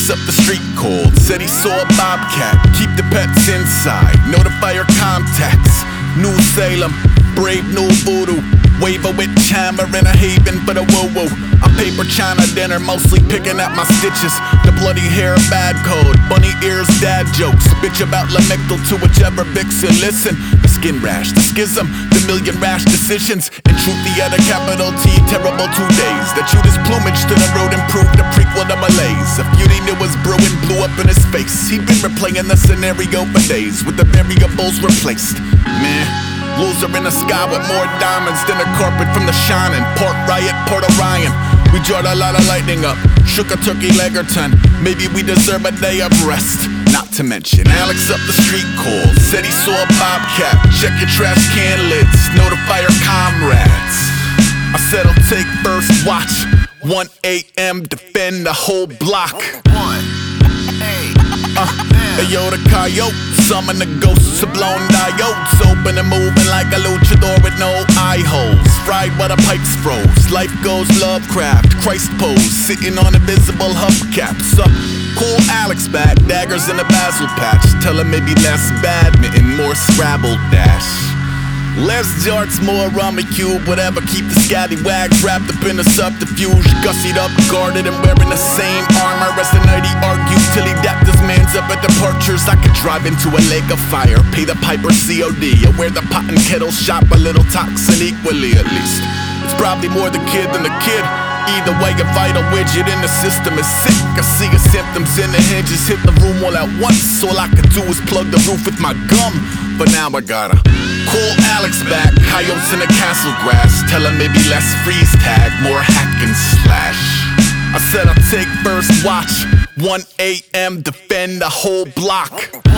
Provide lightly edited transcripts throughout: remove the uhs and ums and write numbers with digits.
Alex up the street called, said he saw a bobcat. Keep the pets inside, notify your contacts. New Salem, brave new voodoo. Waver with chamber in a haven for the woo-woo. A paper china dinner, mostly picking at my stitches. The bloody hair, bad code. Bunny ears, dad jokes. Bitch about Lamictal to whichever vixen listen. The skin rash, the schism, the million rash decisions. In truth, the other capital T, terrible 2 days. The Judas plumage to the road improved the prequel to Malaise. A feud he knew was brewing blew up in his face. He'd been replaying the scenario for days, with the variables replaced. Man, loser in the sky with more diamonds than the carpet from The Shining. Port Riot, Port Orion. We jarred a lot of lightning up, shook a turkey leg or 10. Maybe we deserve a day of rest. Not to mention Alex up the street called, said he saw a bobcat. Check your trash can lids, notify your comrades. I said I'll take first watch. 1 a.m. defend the whole block. Ayo, the coyote, summon the ghosts of blown diodes. Open and moving like a luchador with no eye holes. Fried by the pipes froze. Life goes Lovecraft, Christ pose, sitting on invisible hubcaps. Cool Alex back, daggers in a basil patch. Tell him maybe less badminton, more Scrabble dash. Less jarts, more rummy cube, whatever. Keep the scallywags wrapped up in a subterfuge. Gussied up, guarded, and wearing the same armor as the night he argued till he dapped his mans up at departures. I could drive into a lake of fire, pay the piper COD, or wear the pot and kettle shop a little toxin equally at least. It's probably more the kid than the kid. Either way, a vital widget in the system is sick. I see his symptoms in the hinges, hit the room all at once. All I could do is plug the roof with my gum. But now I gotta call Alex back. Coyotes in the castle grass. Tell him maybe less freeze tag, more hack and slash. I said I'll take first watch. 1 a.m. defend the whole block.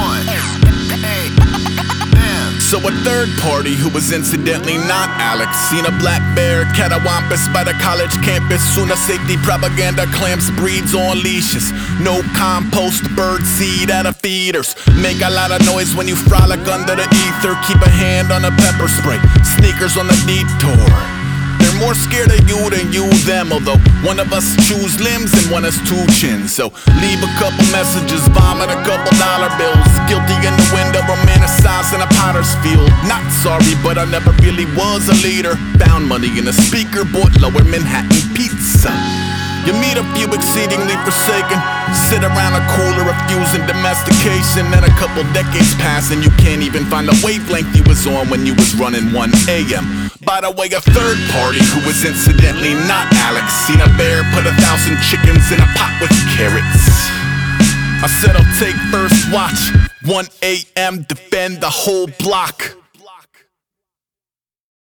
So a third party who was incidentally not Alex seen a black bear catawampus by the college campus. Sooner safety propaganda clamps breeds on leashes. No compost, bird seed out of feeders. Make a lot of noise when you frolic under the ether. Keep a hand on the pepper spray, sneakers on the detour. They're more scared of you than you them, although one of us chews limbs and one has 2 chins. So leave a couple messages, vomit a couple dollar bills. Guilty in the window, romanticized in a potter's field. Not sorry, but I never really was a leader. Found money in a speaker, bought Lower Manhattan pizza. You meet a few exceedingly forsaken, sit around a cooler refusing domestication. Then a couple decades pass and you can't even find the wavelength you was on when you was running 1 a.m. By the way, a third party who was incidentally not Alex seen a bear put 1,000 chickens in a pot with carrots. I said I'll take first watch. 1 a.m. defend the whole block.